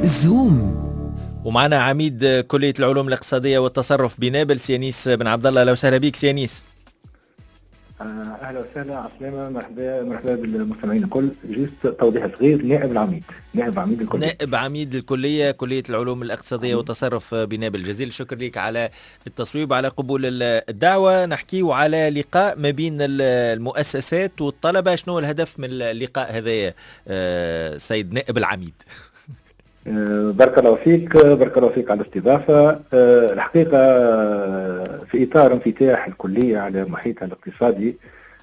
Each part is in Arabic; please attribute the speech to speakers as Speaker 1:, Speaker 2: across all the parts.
Speaker 1: زوم.
Speaker 2: ومعنا عميد كلية العلوم الاقتصادية والتصرف بنابل سيانيس بن عبد الله. لو سهلا بك سيانيس.
Speaker 3: اهلا وسهلا عسلامة، مرحبا بالمستمعين الكل. جيست توضيح صغير، نائب عميد الكلية.
Speaker 2: نائب عميد الكلية، كلية العلوم الاقتصادية والتصرف بنابل. جزيل الشكر لك على التصويب، على قبول الدعوة. نحكي على لقاء ما بين المؤسسات والطلبة. شنو الهدف من اللقاء هذا سيد نائب العميد؟
Speaker 3: بارك الله فيك على الاستضافة. الحقيقة في إطار انفتاح الكلية على محيطها الاقتصادي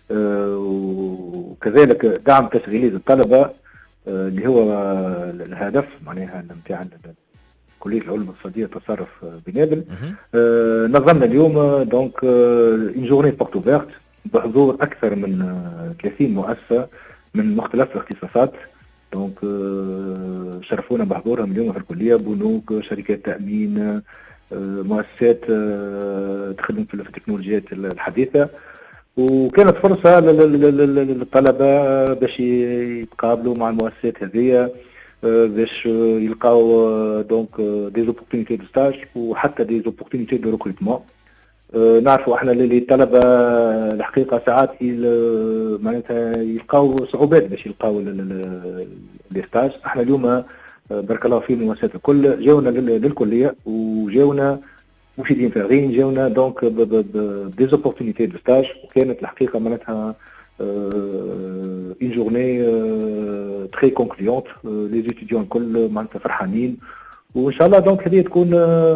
Speaker 3: وكذلك دعم تشغيلية الطلبة اللي هو الهدف معناها نتاع كلية العلوم الاقتصادية والتصرف بنابل. نظمنا اليوم دونك اون جورني بورت اوفيرت بحضور أكثر من 30 مؤسسة من مختلف الاختصاصات. دونك شرفونا بحضورهم اليوم في الكلية، بنوك، شركات تأمين، مؤسسات تخدم في التكنولوجيات الحديثة. وكانت فرصة للطلبة باش يتقابلوا مع المؤسسات هذه، باش يلقاو دونك دي زوبورتينيتي دو ستاج وحتى دي زوبورتينيتي دو ريكروتمون. نعرفوا احنا اللي الطلبه الحقيقه ساعات معناتها يلقاو صعوبات باش يلقاو لي ستاج. احنا اليوم بارك الله فيهم المؤسسات الكل جاونا للكليه وجاونا مفيدين فارغين، جاونا دونك دي زوبورتينيتي دو ستاج، وكانت الحقيقه معناتها اون جورني تري كونكليونت. لي ستوديون الكل معناتها فرحانين، وان شاء الله دونك هذه تكون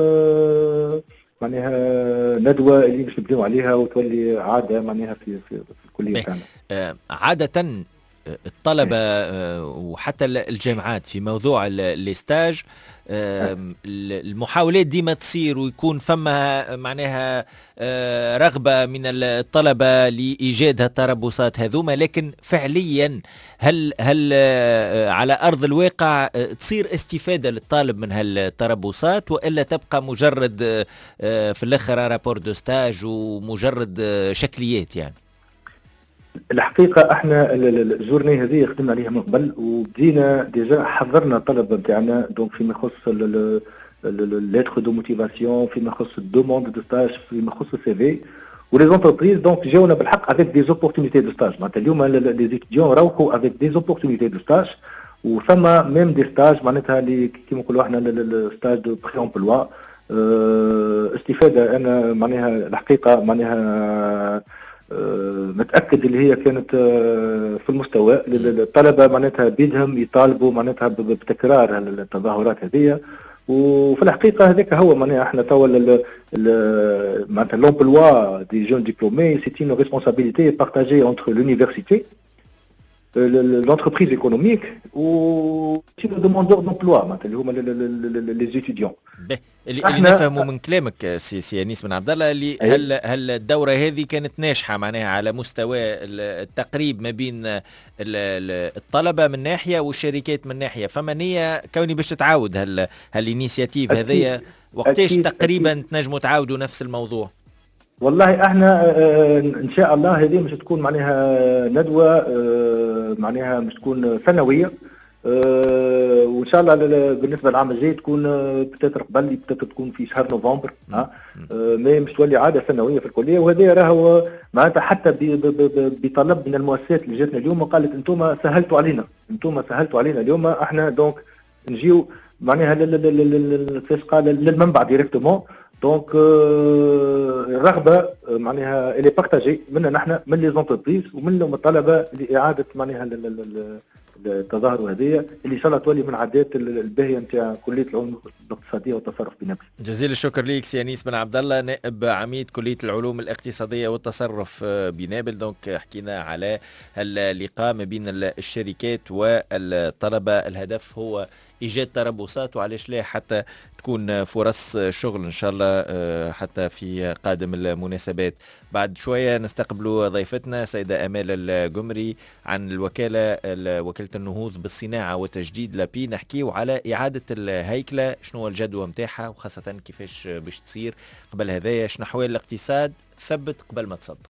Speaker 3: معناها ندوة اللي باش نبنيو عليها وتولي عادة معناها في الكلية تاعنا.
Speaker 2: عادة الطلبة وحتى الجامعات في موضوع الاستاج المحاولات ديما تصير ويكون فما معناها رغبة من الطلبة لإيجاد هالتربصات هذوما، لكن فعليا هل على أرض الواقع تصير استفادة للطالب من هالتربصات، وإلا تبقى مجرد في الآخر رابور دو ستاج ومجرد شكليات؟ يعني
Speaker 3: الحقيقة احنا الجورني هذه خدمنا عليها من قبل، وبدينا ديجا حضرنا الطلبة بتاعنا دونك فيما يخص ليتر دو موتيفاسيون، فيما يخص الدوموند دو ستاج، فيما يخص السي في. ولي زونتربريز دونك جاونا بالحق افيك دي زوبورتينيتي دو ستاج. معناتها اليوم لي ستوديون روحوا افيك دي زوبورتينيتي دو ستاج، وثم ميم دي ستاج معناتها اللي كيما نقولوا احنا الستاج دو بري امبلوا. استفادة انا معناها الحقيقة معناها متأكد اللي هي كانت في المستوى. الطلبة معناتها بيدهم يطالبوا معناتها بتكرار التظاهرات هذه، وفي الحقيقة هذاك هو معناها احنا توا معناتها l'emploi des jeunes diplômés c'est une responsabilité partagée entre l'université, l'entreprise économique ou le demandeur d'emploi معناتها اللي هما les étudiants.
Speaker 2: اللي نفهمه من كلامك سي انيس بن عبد الله اللي هل الدوره هذه كانت ناجحه معناها على مستوى التقريب ما بين الطلبه من ناحيه والشركات من ناحيه؟ فما نيه كوني باش تتعاود هالانيسياتيف هذيا وقتاش تقريبا تنجموا تعاودوا نفس الموضوع؟
Speaker 3: والله احنا ان شاء الله هذه مش تكون معناها ندوه معناها مش تكون سنويه، وان شاء الله بالنسبه للعام الجاي تكون بتاتر قبل، بتاتر تكون في شهر نوفمبر. ما مش تولي عاده سنويه في الكليه. وهذا راهو معناتها حتى بطلب من المؤسسات اللي جاتنا اليوم وقالت انتم سهلتوا علينا اليوم. احنا دونك نجيو معناها كيفاش قال للمنبع ديريكتومون. دونك الرغبه معناها اللي بارتاجي منا نحن من لي زونتربريز ومنهم الطلبه لاعاده معناها التظاهر هذه اللي ان شاء الله تولي من عادات الباهيه نتاع كليه العلوم الاقتصاديه والتصرف بنابل.
Speaker 2: جزيل الشكر ليك سي انيس بن عبد الله، نائب عميد كليه العلوم الاقتصاديه والتصرف بنابل. دونك حكينا على اللقاء ما بين الشركات والطلبه. الهدف هو ايجاد تربصات، وعلاش لا حتى تكون فرص شغل ان شاء الله حتى في قادم المناسبات. بعد شويه نستقبلوا ضيفتنا سيده امال الجمري عن وكاله النهوض بالصناعه وتجديد لابي. نحكيو على اعاده الهيكله، شنو هو الجدوى نتاعها وخاصه كيفاش باش تصير. قبل هذايا شنو احوال الاقتصاد، ثبت قبل ما تصدق.